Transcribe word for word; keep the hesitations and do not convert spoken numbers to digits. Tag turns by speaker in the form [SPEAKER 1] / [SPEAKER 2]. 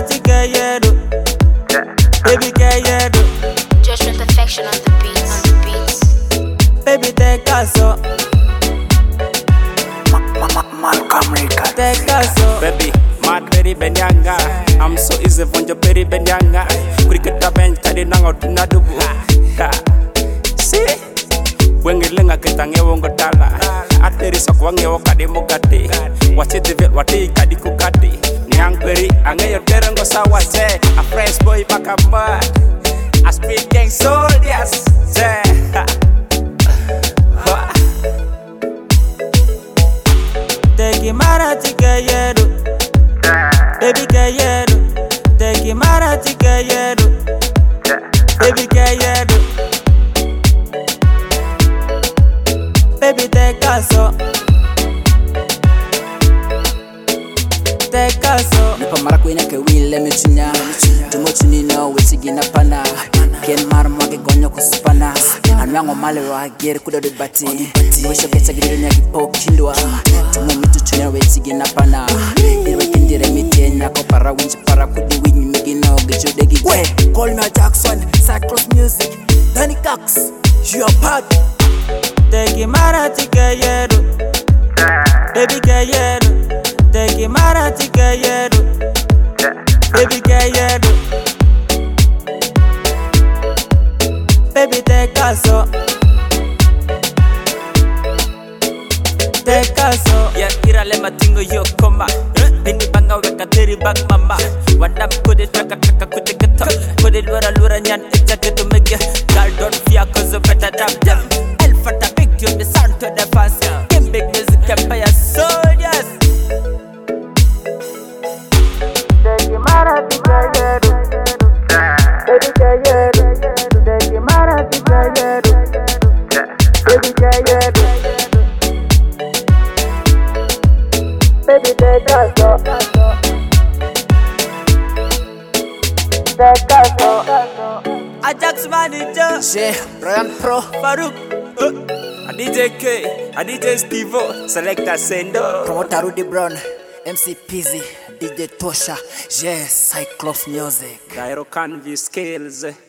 [SPEAKER 1] Tikayedo, baby Kayedo.
[SPEAKER 2] Judgment perfection on the beats, on the beats.
[SPEAKER 1] Baby take us up,
[SPEAKER 3] Malcolm Records.
[SPEAKER 1] take us up.
[SPEAKER 4] Baby, mad peri benyanga. I'm so easy vonjo peri benyanga. Kuriketa bench kadi nango tunadubu. Ha, see? Wengi lenga kitange wongo dala. Ateri sok wange wakadi mugati. Wasi divet wati kadi kukati. Niang peri ange yo terengo sawa se. A fresh boy baka mad. I speak gang soldiers. Se.
[SPEAKER 1] Take mara Tikayedo, baby Kayedo. Take mara Tikayedo, baby Kayedo. Baby take us up, take us up.
[SPEAKER 3] Nipa mara kuina ke wile mechunya. Tumo chuni no wetigi na pana. Ken mar mwage gonyo kusupana. Anwango male wa gere kuda do bati. Nwesho kesa gire nya gipo kindwa. Tumo mitu chunya wetigi na pana. Irwe kendire miti nya ko para winch para kudi winyi migi no gecho degi.
[SPEAKER 5] Way, call me a Jackson, Cyclops Music, Danny Cox, you are part.
[SPEAKER 1] Take mara Tikayedo, baby Kayedo. Take mara Tikayedo, baby Kayedo. Baby take us up, take us up.
[SPEAKER 4] Ya ira le matingo yo koma. Bini banga weka teri bag mama. Wadam kude traka traka kude geto. Kude lura lura nyan echa geto mege. Girl don't fear cause you better than them. Elfata big tune the sound to the fans. Game big music empire soldiers.
[SPEAKER 1] Take mara Tikayedo, baby Kayedo. Take mara Tikayedo, baby Kayedo. Baby take us up, take us up. Ajax manager,
[SPEAKER 3] She, Brian Pro.
[SPEAKER 1] Farouk.
[SPEAKER 4] A D J K, a D J Stevo, Selector Sendo.
[SPEAKER 3] Promoter Rudy Brown. M C Pizzy. D J Tosha. Yes, Cyclops Music.
[SPEAKER 4] Gyro Canvas Scales.